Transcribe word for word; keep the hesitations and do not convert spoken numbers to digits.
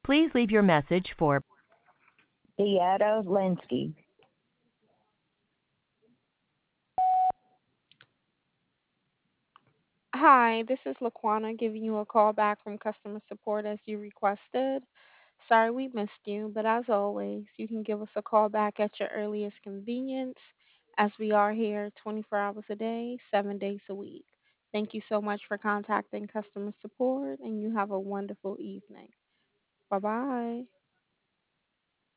Please leave your message for Beata Linsky. Hi, this is Laquana giving you a call back from customer support as you requested. Sorry we missed you, but as always, you can give us a call back at your earliest convenience as we are here twenty-four hours a day, seven days a week. Thank you so much for contacting customer support and you have a wonderful evening. Bye bye.